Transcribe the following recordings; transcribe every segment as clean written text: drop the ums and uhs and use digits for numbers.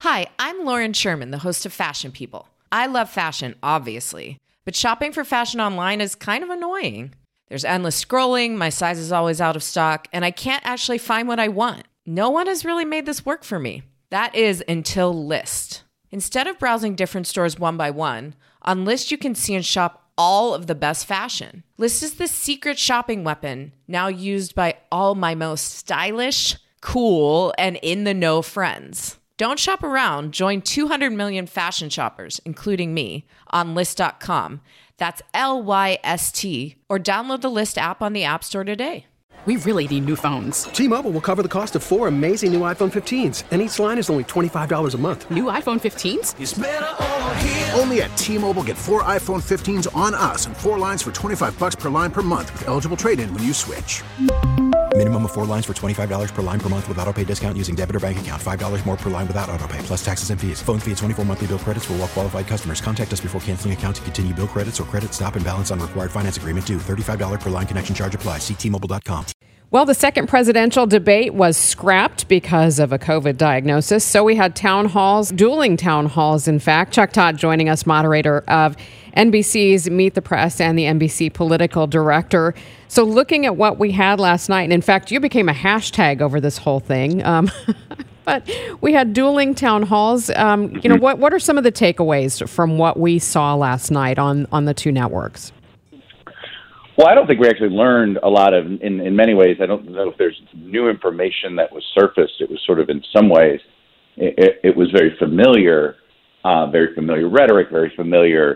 Hi, I'm Lauren Sherman, the host of Fashion People. I love fashion, obviously, but shopping for fashion online is kind of annoying. There's endless scrolling, my size is always out of stock, and I can't actually find what I want. No one has really made this work for me. That is until Lyst. Instead of browsing different stores one by one, on Lyst you can see and shop all of the best fashion. Lyst is the secret shopping weapon now used by all my most stylish, cool, and in-the-know friends. Don't shop around. Join 200 million fashion shoppers, including me, on Lyst.com. That's Lyst, or download the Lyst app on the App Store today. We really need new phones. T-Mobile will cover the cost of 4 amazing new iPhone 15s, and each line is only $25 a month. New iPhone 15s? It's better over here. Only at T-Mobile, get 4 iPhone 15s on us and 4 lines for $25 per line per month with eligible trade-in when you switch. Minimum of 4 lines for $25 per line per month with autopay discount using debit or bank account. $5 more per line without autopay, plus taxes and fees. Phone fee at 24 monthly bill credits for well-qualified customers. Contact us before canceling account to continue bill credits or credit stop and balance on required finance agreement due. $35 per line connection charge applies. See T-Mobile.com. Well, the second presidential debate was scrapped because of a COVID diagnosis. So we had town halls, dueling town halls, in fact. Chuck Todd joining us, moderator of NBC's Meet the Press and the NBC political director. So looking at what we had last night, and in fact, you became a hashtag over this whole thing. But we had dueling town halls. What are some of the takeaways from what we saw last night on the two networks? Well, I don't think we actually learned a lot in many ways. I don't know if there's new information that was surfaced. It was sort of, in some ways, it was very familiar rhetoric, very familiar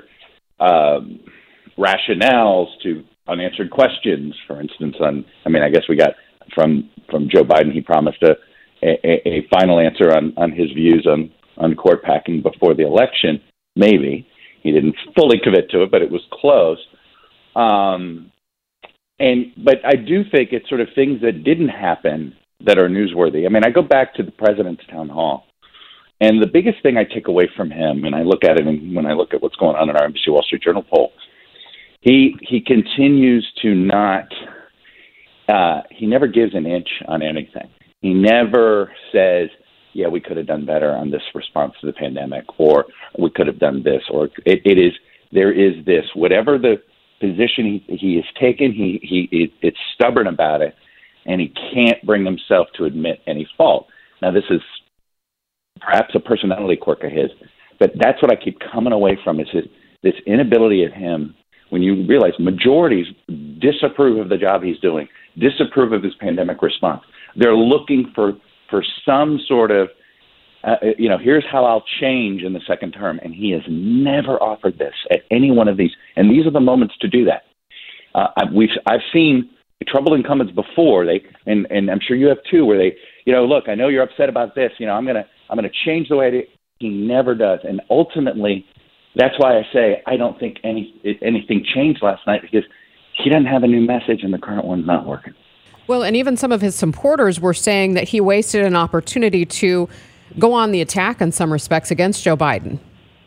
rationales to unanswered questions. For instance, I guess we got from Joe Biden, he promised a final answer on his views on court packing before the election. Maybe he didn't fully commit to it, but it was close. But I do think it's sort of things that didn't happen that are newsworthy. I mean, I go back to the president's town hall, and the biggest thing I take away from him, and I look at it, and when I look at what's going on in our NBC Wall Street Journal poll, he continues to not. He never gives an inch on anything. He never says, "Yeah, we could have done better on this response to the pandemic," or "We could have done this," or there is this, whatever the position he has taken, it's stubborn about it, and he can't bring himself to admit any fault. Now, this is perhaps a personality quirk of his, but that's what I keep coming away from is this inability of him, when you realize majorities disapprove of the job he's doing, disapprove of his pandemic response. They're looking for some sort of, here's how I'll change in the second term. And he has never offered this at any one of these. And these are the moments to do that. I've seen troubled incumbents before. And I'm sure you have too, where they, look, I know you're upset about this. I'm going to change the way I do. He never does. And ultimately, that's why I say I don't think anything changed last night, because he doesn't have a new message and the current one's not working. Well, and even some of his supporters were saying that he wasted an opportunity to go on the attack in some respects against Joe Biden.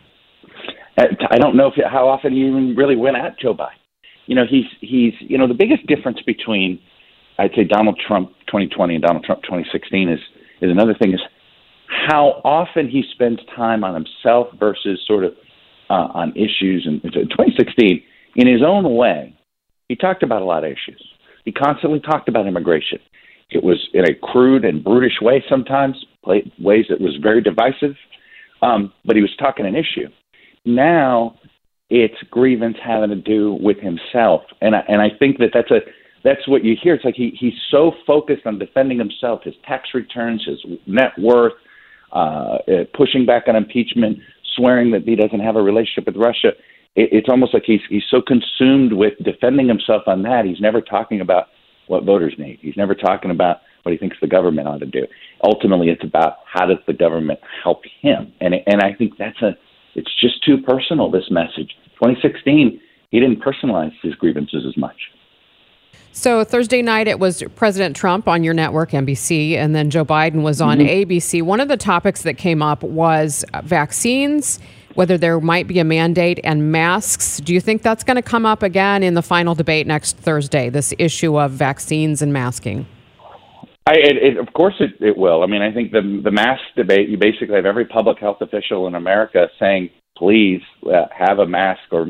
I don't know how often he even really went at Joe Biden. He's the biggest difference between, I'd say, Donald Trump 2020 and Donald Trump 2016 is another thing, is how often he spends time on himself versus sort of on issues. And in 2016, in his own way, he talked about a lot of issues. He constantly talked about immigration. It was in a crude and brutish way sometimes, ways that was very divisive, but he was talking an issue. Now it's grievance having to do with himself, and I think that's what you hear. It's like he's so focused on defending himself, his tax returns, his net worth, pushing back on impeachment, swearing that he doesn't have a relationship with Russia. It's almost like he's so consumed with defending himself on that, he's never talking about what voters need. He's never talking about what he thinks the government ought to do. Ultimately, it's about how does the government help him. And I think it's just too personal, this message. 2016, he didn't personalize his grievances as much. So Thursday night, it was President Trump on your network, NBC, and then Joe Biden was on ABC. One of the topics that came up was vaccines, whether there might be a mandate, and masks. Do you think that's going to come up again in the final debate next Thursday, this issue of vaccines and masking? Of course it will. I mean, I think the mask debate, you basically have every public health official in America saying, please have a mask or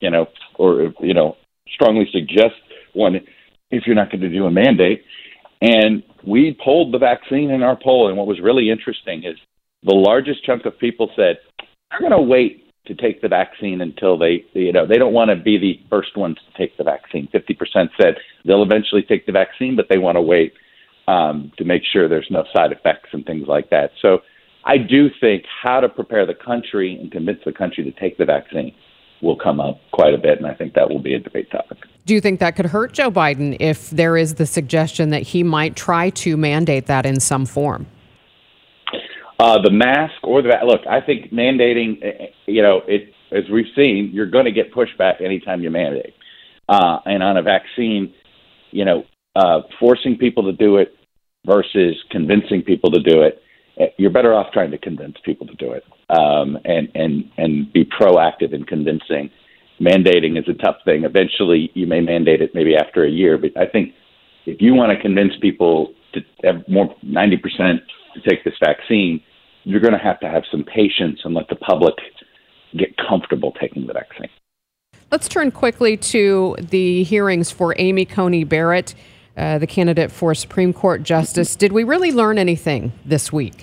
strongly suggest one if you're not going to do a mandate. And we polled the vaccine in our poll, and what was really interesting is the largest chunk of people said they're going to wait to take the vaccine until they don't want to be the first ones to take the vaccine. 50% said they'll eventually take the vaccine, but they want to wait to make sure there's no side effects and things like that. So I do think how to prepare the country and convince the country to take the vaccine will come up quite a bit, and I think that will be a debate topic. Do you think that could hurt Joe Biden if there is the suggestion that he might try to mandate that in some form? The mask or look, I think mandating, as we've seen, you're going to get pushback anytime you mandate. And on a vaccine, forcing people to do it versus convincing people to do it, you're better off trying to convince people to do it and be proactive in convincing. Mandating is a tough thing. Eventually, you may mandate it maybe after a year, but I think if you want to convince people to have more 90% to take this vaccine, you're going to have some patience and let the public get comfortable taking the vaccine. Let's turn quickly to the hearings for Amy Coney Barrett, the candidate for Supreme Court Justice. Did we really learn anything this week?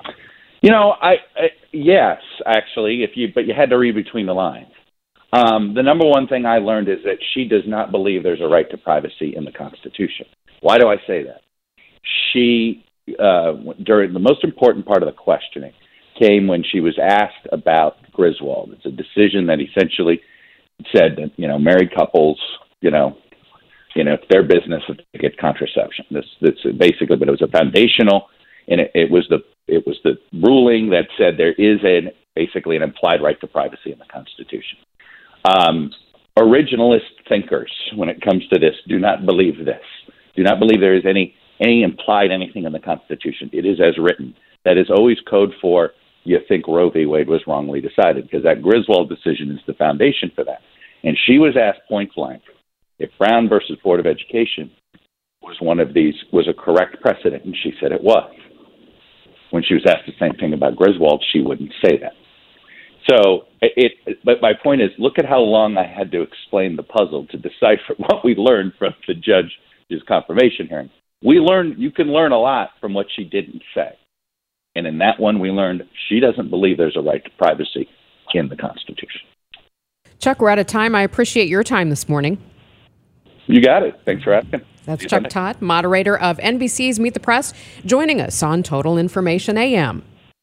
Yes, actually, but you had to read between the lines. The number one thing I learned is that she does not believe there's a right to privacy in the Constitution. Why do I say that? She, during the most important part of the questioning, came when she was asked about Griswold. It's a decision that essentially said that, married couples, it's their business to get contraception. That's basically, but it was a foundational, and it was the ruling that said there is basically an implied right to privacy in the Constitution. Originalist thinkers, when it comes to this, do not believe this. Do not believe there is any implied anything in the Constitution. It is as written. That is always code for you think Roe v. Wade was wrongly decided, because that Griswold decision is the foundation for that. And she was asked point blank if Brown versus Board of Education was a correct precedent, and she said it was. When she was asked the same thing about Griswold, she wouldn't say that. So, but my point is, look at how long I had to explain the puzzle to decipher what we learned from the judge's confirmation hearing. You can learn a lot from what she didn't say. And in that one, we learned she doesn't believe there's a right to privacy in the Constitution. Chuck, we're out of time. I appreciate your time this morning. You got it. Thanks for asking. That's Chuck Todd, moderator of NBC's Meet the Press, joining us on Total Information AM.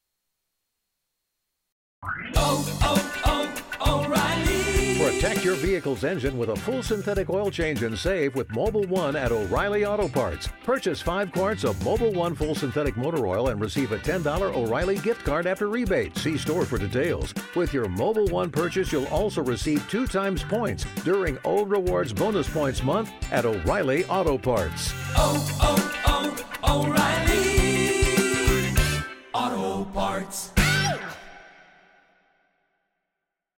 Protect your vehicle's engine with a full synthetic oil change and save with Mobil 1 at O'Reilly Auto Parts. Purchase 5 quarts of Mobil 1 full synthetic motor oil and receive a $10 O'Reilly gift card after rebate. See store for details. With your Mobil 1 purchase, you'll also receive 2 times points during Old Rewards Bonus Points Month at O'Reilly Auto Parts. O'Reilly Auto Parts.